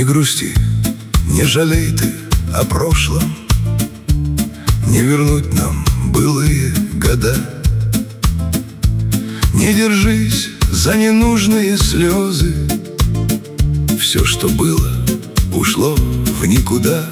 Не грусти, не жалей ты о прошлом, не вернуть нам былые года. Не держись за ненужные слезы, все, что было, ушло в никуда.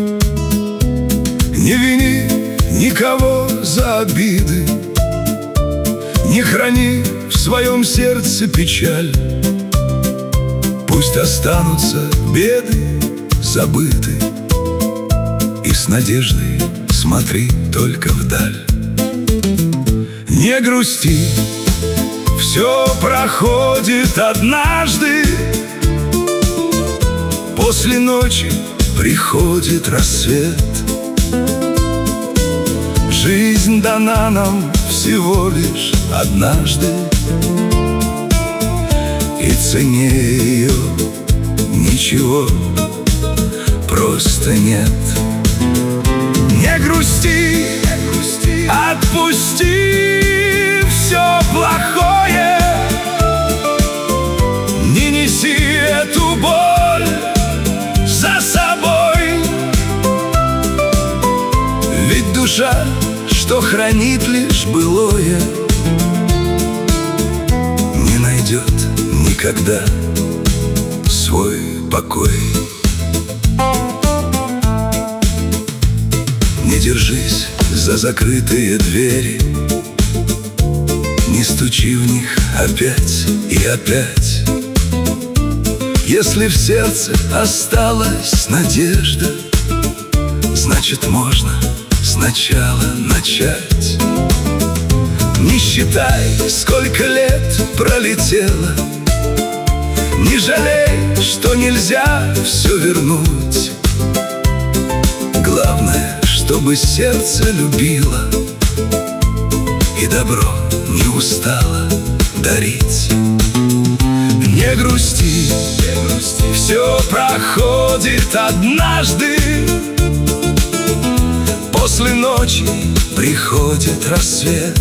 Не вини никого за обиды, не храни в своем сердце печаль. Пусть останутся беды забыты, и с надеждой смотри только вдаль. Не грусти, все проходит однажды, после ночи приходит рассвет. Жизнь дана нам всего лишь однажды, и цене ее ничего просто нет. Не грусти, отпусти все плохое, не неси эту боль за собой. Ведь душа, что хранит лишь былое, не найдет никогда свой покой. Не держись за закрытые двери, не стучи в них опять и опять. Если в сердце осталась надежда, значит, можно сначала начать. Не считай, сколько лет пролетело, не жалей, что нельзя все вернуть. Главное, чтобы сердце любило и добро не устало дарить. Не грусти, все проходит однажды, после ночи приходит рассвет.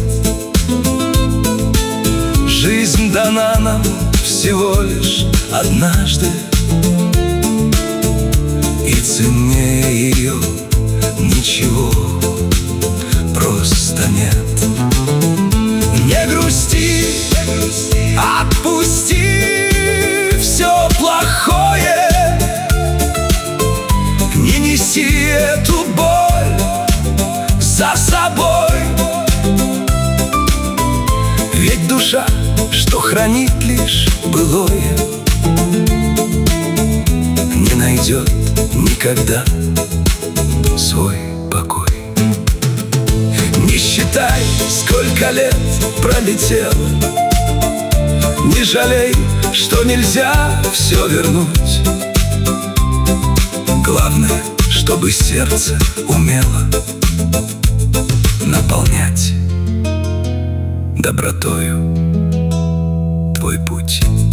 Жизнь дана нам всего лишь однажды, и цене ее ничего просто нет. Не грусти, отпусти все плохое, не неси эту боль за собой. Ведь душа, что хранит лишь былое, не найдет никогда свой покой. Не считай, сколько лет пролетело, не жалей, что нельзя все вернуть. Главное, чтобы сердце умело наполнять добротою твой путь.